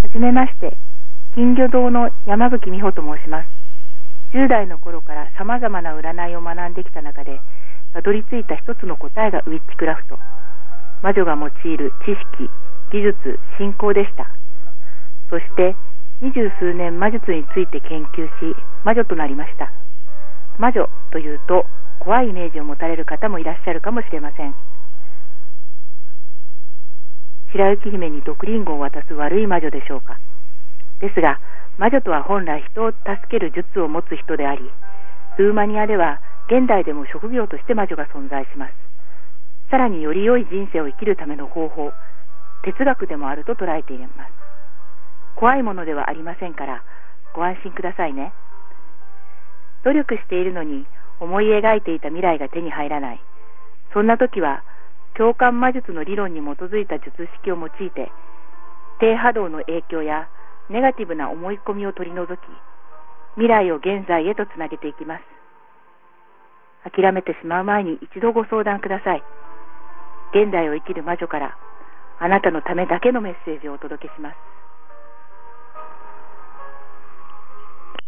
はじめまして、金魚堂の山吹美穂と申します。10代の頃からさまざまな占いを学んできた中で、たどり着いた一つの答えがウィッチクラフト。魔女が用いる知識、技術、信仰でした。そして、20数年魔術について研究し、魔女となりました。魔女というと、怖いイメージを持たれる方もいらっしゃるかもしれません。白雪姫に毒リンゴを渡す悪い魔女でしょうか。ですが、魔女とは本来人を助ける術を持つ人であり、ルーマニアでは現代でも職業として魔女が存在します。さらにより良い人生を生きるための方法、哲学でもあると捉えています。怖いものではありませんから、ご安心くださいね。努力しているのに思い描いていた未来が手に入らない。そんな時は、共感魔術の理論に基づいた術式を用いて、低波動の影響やネガティブな思い込みを取り除き、未来を現在へとつなげていきます。諦めてしまう前に一度ご相談ください。現代を生きる魔女から、あなたのためだけのメッセージをお届けします。